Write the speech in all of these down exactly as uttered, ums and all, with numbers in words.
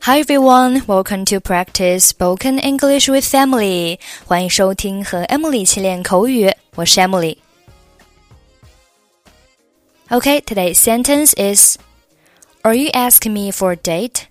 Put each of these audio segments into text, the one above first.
Hi everyone, welcome to practice spoken English with Emily. 欢迎收听和 Emily 一起练口语，我是 Emily. Okay, today's sentence is Are you asking me for a date?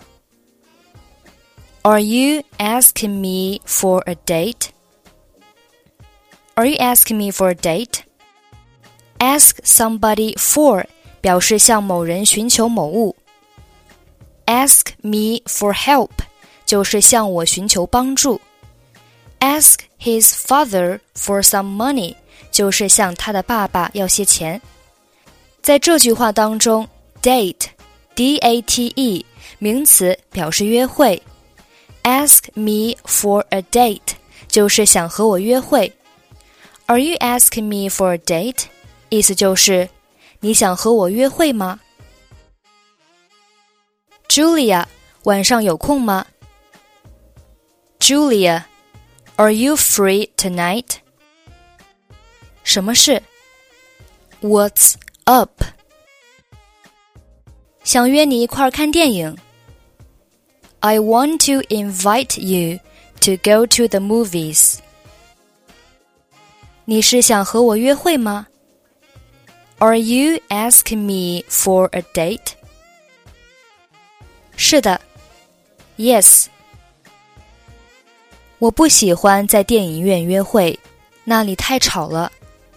Are you asking me for a date? Are you asking me for a date? Ask somebody for 表示向某人寻求某物。Ask me for help 就是向我寻求帮助。Ask his father for some money 就是向他的爸爸要些钱。在这句话当中 date D A T E 名词表示约会。Ask me for a date 就是想和我约会。Are you asking me for a date? 意思就是你想和我约会吗？Julia, 晚上有空吗 Julia, are you free tonight? 什么事 What's up? 想约你一块儿看电影 I want to invite you to go to the movies. 你是想和我约会吗 Are you asking me for a date?是的 Yes 我不喜欢在电影院约会那里太吵了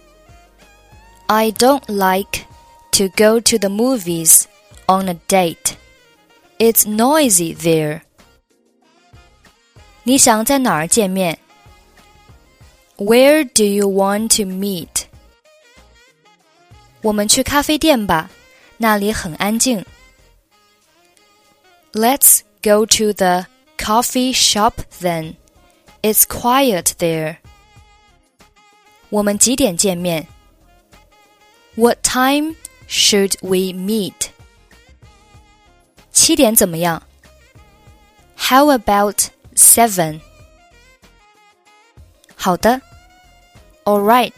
I don't like to go to the movies on a date It's noisy there 你想在哪儿见面 Where do you want to meet 我们去咖啡店吧那里很安静Let's go to the coffee shop then. It's quiet there. 我们几点见面 What time should we meet? 七点怎么样 How about seven? 好的 All right.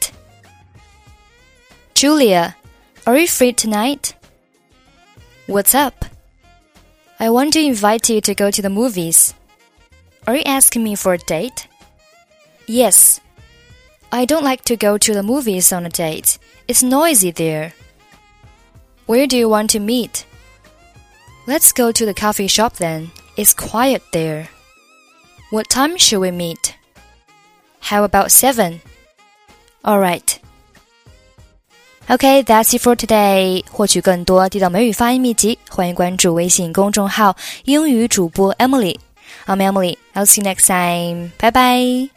Julia, are you free tonight? What's up?I want to invite you to go to the movies. Are you asking me for a date? Yes. I don't like to go to the movies on a date. It's noisy there. Where do you want to meet? Let's go to the coffee shop then. It's quiet there. What time should we meet? How about seven? All right.Okay, that's it for today. 获取更多地道美语发音秘籍，欢迎关注微信公众号英语主播 Emily. I'm Emily. I'll see you next time. Bye bye.